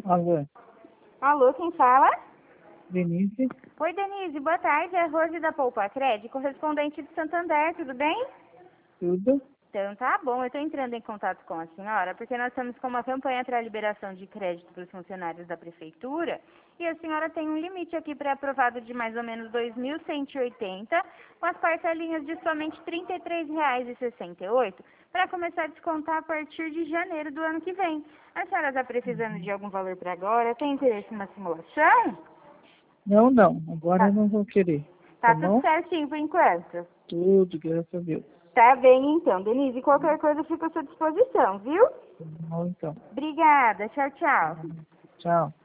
Alô, Alô, quem fala? Denise? Oi, Denise, boa tarde. É Rose da Poupa Crédito, correspondente de Santander, tudo bem? Tudo? Então tá bom, eu estou entrando em contato com a senhora porque nós estamos com uma campanha para a liberação de crédito para os funcionários da prefeitura e a senhora tem um limite aqui pré-aprovado de mais ou menos 2.180, com as parcelinhas de somente R$ 33,68 para começar a descontar a partir de janeiro do ano que vem. A senhora está precisando de algum valor para agora? Tem interesse numa simulação? Não. Agora Tá, eu não vou querer. Tá tá tudo bom? certinho por enquanto. Tudo, graças a Deus. Tá bem então, Denise. Qualquer coisa fica à sua disposição, viu? Tá bom, então. Obrigada. Tchau, tchau. Tchau.